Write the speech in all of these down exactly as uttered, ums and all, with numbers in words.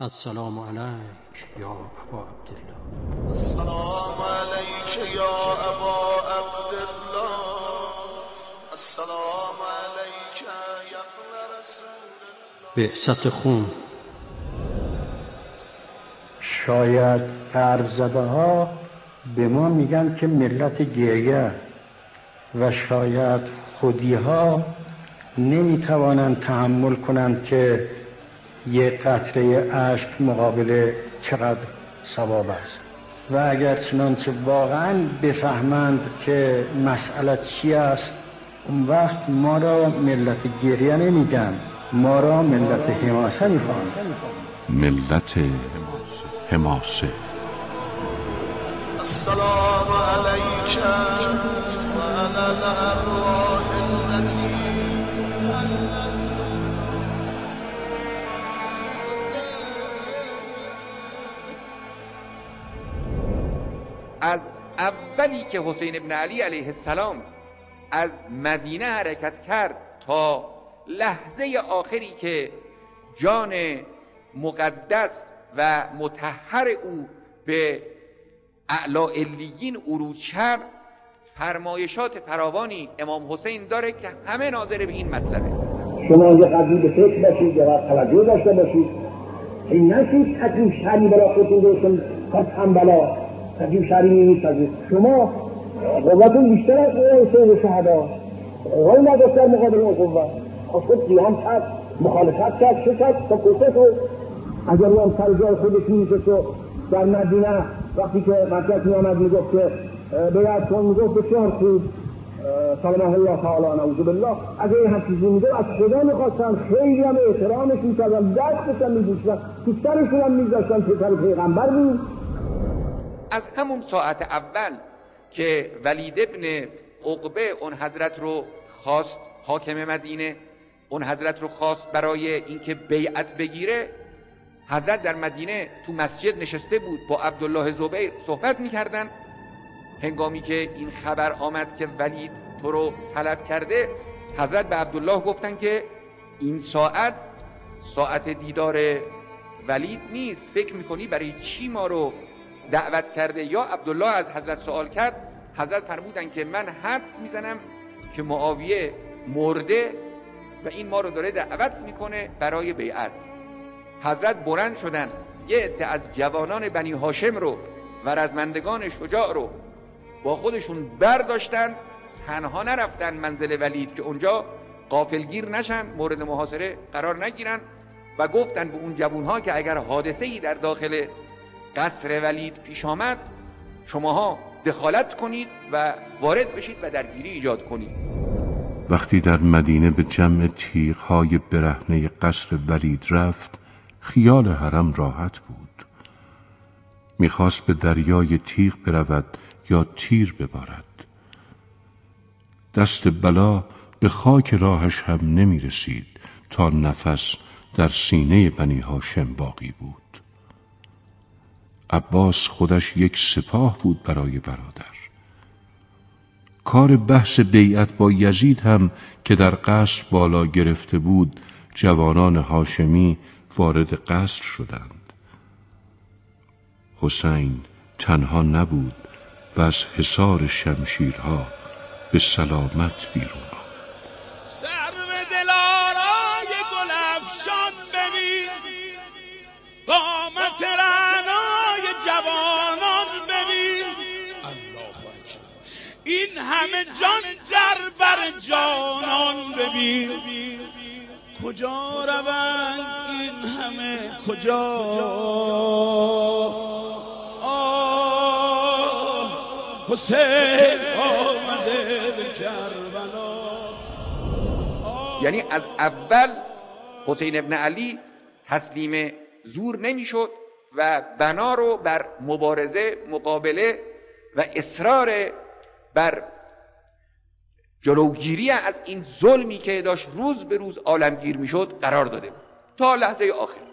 السلام علیک یا ابا عبدالله. السلام علیک یا ابا عبدالله. السلام علیک یا ابن رسول الله. بعثت خون. شاید حرف زده ها به ما میگن که ملت گریه و شاید خودی ها نمیتوانند تحمل کنند که یک قطره اشک مقابل چقدر ثواب است و اگر چنانچه واقعا بفهمند که مسئله چی است، اون وقت ما را ملت گریه نمیگن، ما را ملت حماسه میخوان. ملت حماسه. السلام علیک و علی الارواح التي از اولی که حسین ابن علی علیه السلام از مدینه حرکت کرد تا لحظه آخری که جان مقدس و مطهر او به اعلی علیین عروج کرد، فرمایشات فراوانی امام حسین داره که همه ناظر به این مطلبه. شما یه قضیه به فکر باشید یا توجه داشته باشید، این نشید تکیم شری برای خودتون دوستون خواستم بلا تکیم شری نیست. شما قوتون بیشتر از حسین شهدا، قوی نداشتر مقابل اون قوت از خود قیام کرد، مخالفت کرد، شکست تا کفه تو اگر اون سر جای خودش نیست تو در مدینه وقتی که مرکز می آمد می گفت که بیعت کن، می گفت بسیار خوب سلامه الله تعالی نعوذ بالله، اگر این هم چیزی می گفت از خدا می خواستن، خیلی هم احترامش می کردن، دستشم می بوشتن، تو سرشون هم می داشتن پسر پیغمبر می. از همون ساعت اول که ولید ابن عقبه اون حضرت رو خواست حاکم مدینه، اون حضرت رو خواست برای اینکه بیعت بگیره، حضرت در مدینه تو مسجد نشسته بود با عبدالله زبیر صحبت میکردن. هنگامی که این خبر آمد که ولید تو رو طلب کرده، حضرت به عبدالله گفتن که این ساعت ساعت دیدار ولید نیست، فکر میکنی برای چی ما رو دعوت کرده؟ یا عبدالله از حضرت سوال کرد، حضرت فرمودن که من حدس میزنم که معاویه مرده و این ما رو داره دعوت میکنه برای بیعت. حضرت بلند شدن، یه عده از جوانان بنی هاشم رو و رزمندگان شجاع رو با خودشون برداشتن، تنها نرفتن منزل ولید که اونجا غافلگیر نشن، مورد محاصره قرار نگیرن، و گفتن به اون جوانها که اگر حادثه‌ای در داخل قصر ولید پیش آمد، شماها دخالت کنید و وارد بشید و درگیری ایجاد کنید. وقتی در مدینه به جمع تیغ‌های برهنه قصر ولید رفت، خیال حرم راحت بود. میخواست به دریای تیغ برود یا تیر ببارد. دست بلا به خاک راهش هم نمی رسید تا نفس در سینه بنی هاشم باقی بود. عباس خودش یک سپاه بود برای برادر. کار بحث بیعت با یزید هم که در قصر بالا گرفته بود، جوانان هاشمی وارد قصر شدند. حسین تنها نبود و از حصار شمشیرها به سلامت بیرون آمد. سرو دلارای گل افشان ببین، قامت رعنای جوانان ببین، الله اکبر، این همه جان در بر جانان ببین، کجا روند این همه کجا؟ آه حسین آمده به کربلا. یعنی از اول حسین ابن علی تسلیم زور نمیشد و بنا رو بر مبارزه، مقابله و اصرار بر جلوگیری از این ظلمی که داشت روز به روز عالمگیر میشد قرار داده بود تا لحظه آخر.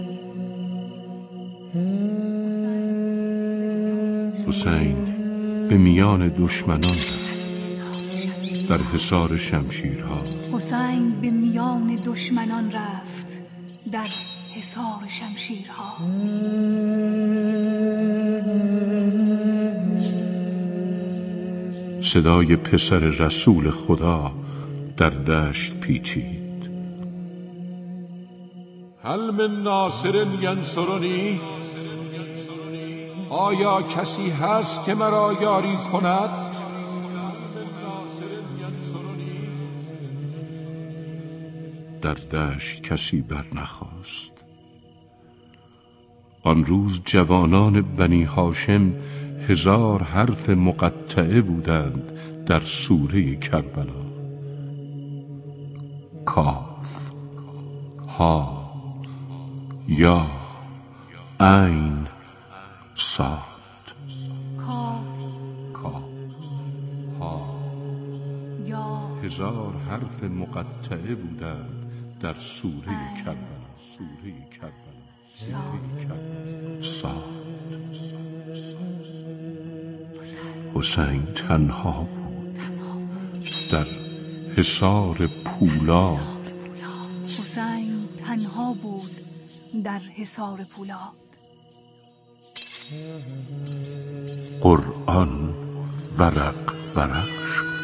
حسین به میان دشمنان رفت در حصار شمشیرها. حسین به میان دشمنان رفت در حصار شمشیرها. صدای پسر رسول خدا در دشت پیچید. هل من ناصر ینصرنی؟ آیا کسی هست که مرا یاری کند؟ در دشت کسی بر نخواست. آن روز جوانان بنی هاشم هزار حرف مقطعه بودند در سوره کربلا. کاف، ها، یا، عین، صاد. کاف، ها، یا. هزار حرف مقطعه بودند در سوره کربلا. سوره کربلا. صاد. حسین تنها بود در حصار پولاد. حسین تنها بود در حصار پولاد. قرآن ورق ورق شد.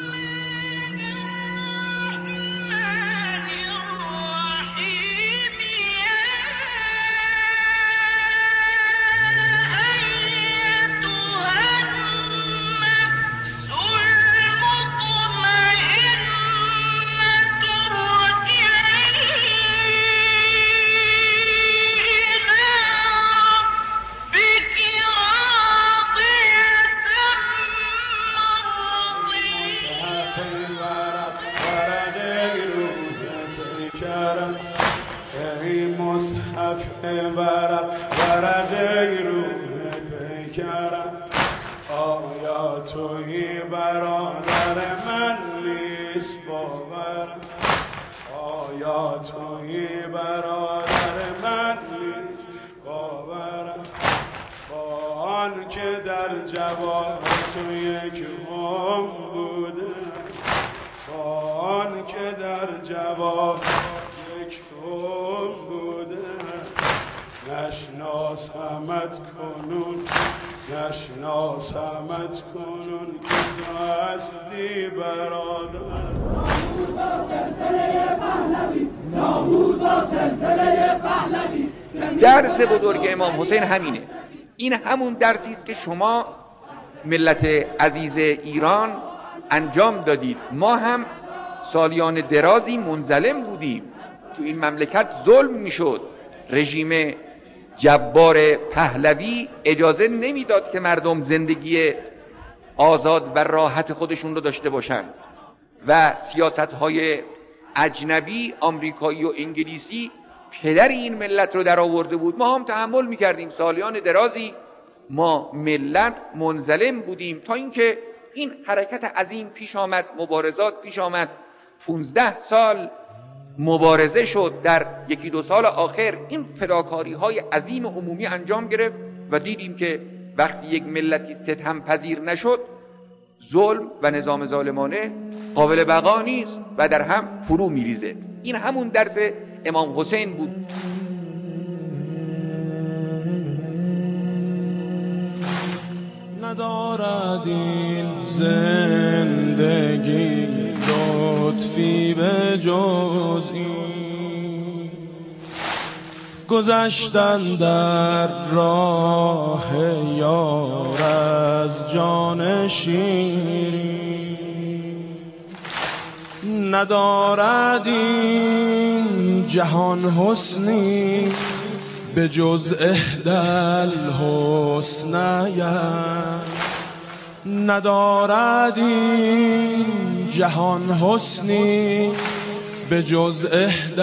آیا توی برادر من نیست باورم؟ آیا توی برادر من نیست باورم؟ با آن که در جواب تو یک هم بوده، با آن که در جواب یک هم بوده، نشناسمت کنون، نشناسمت کنون که تو هستی برادر. درس بزرگ امام حسین همینه. این همون درسی است که شما ملت عزیز ایران انجام دادید. ما هم سالیان درازی منظلم بودیم. تو این مملکت ظلم میشد. رژیم جبار پهلوی اجازه نمیداد که مردم زندگی آزاد و راحت خودشون رو داشته باشن و سیاست‌های اجنبی، آمریکایی و انگلیسی پدر این ملت رو در آورده بود. ما هم تحمل میکردیم. سالیان درازی ما ملت منظلم بودیم تا اینکه این حرکت عظیم پیش آمد، مبارزات پیش آمد. پونزده سال مبارزه شد. در یکی دو سال آخر این فداکاری های عظیم عمومی انجام گرفت و دیدیم که وقتی یک ملتی ستم پذیر نشد، ظلم و نظام ظالمانه قابل بقا نیست و در هم فرو میریزه. این همون درس امام حسین بود. ندارد این زندگی لطفی به جز این، گذشتن در راه یار از جان شیرین. ندارد این جهان حسنی به جز احدى الحسنیین. ندارد این جهان حسنی به جز احدى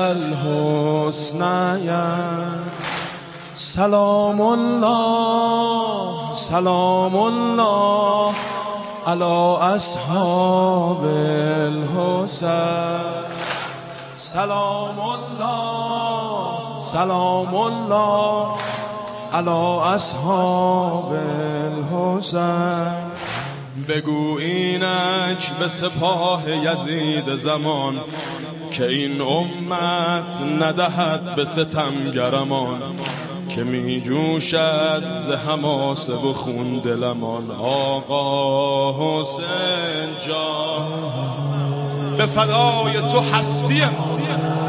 الحسنیین. سلام الله سلام الله علی اصحاب الحسین. سلام الله سلام الله علی اصحاب الحسین. بگو اینک به سپاه یزید زمان که این امت ندهد به ستمگرمان که می جوشد ز حماسه و خون دلمان. آقا حسین جان به فدای تو هستیم